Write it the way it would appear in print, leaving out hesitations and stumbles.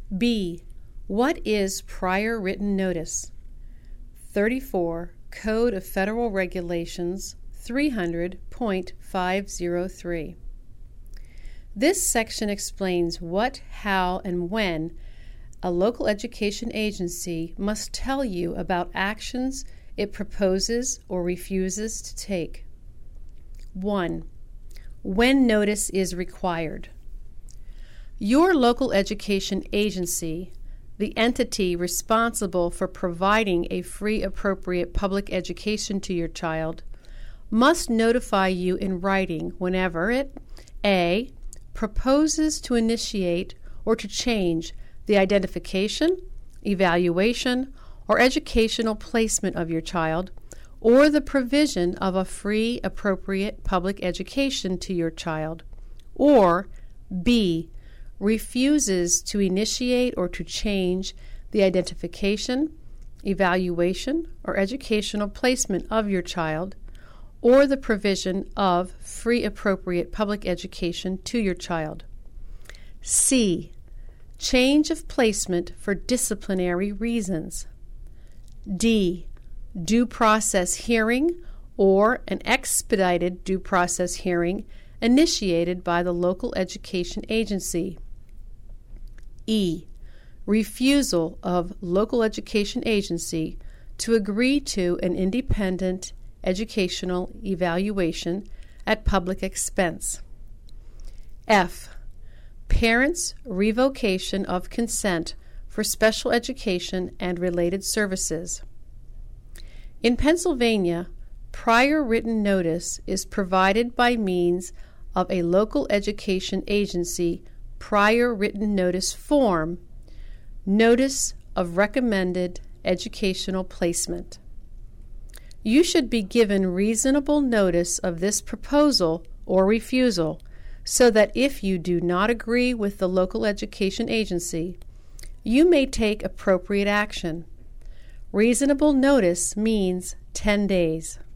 B. What is prior written notice? 34 Code of Federal Regulations 300.503. This section explains what, how, and when a local education agency must tell you about actions it proposes or refuses to take. 1. When notice is required. Your local education agency, the entity responsible for providing a free, appropriate public education to your child, must notify you in writing whenever it A. proposes to initiate or to change the identification, evaluation, or educational placement of your child, or the provision of a free, appropriate public education to your child, or B. refuses to initiate or to change the identification, evaluation, or educational placement of your child, or the provision of free, appropriate public education to your child. C. Change of placement for disciplinary reasons. D. Due process hearing or an expedited due process hearing initiated by the local education agency. E. Refusal of local education agency to agree to an independent educational evaluation at public expense. F. Parents' revocation of consent for special education and related services. In Pennsylvania, prior written notice is provided by means of a local education agency prior written notice form, Notice of Recommended Educational Placement. You should be given reasonable notice of this proposal or refusal so that if you do not agree with the local education agency, you may take appropriate action. Reasonable notice means 10 days.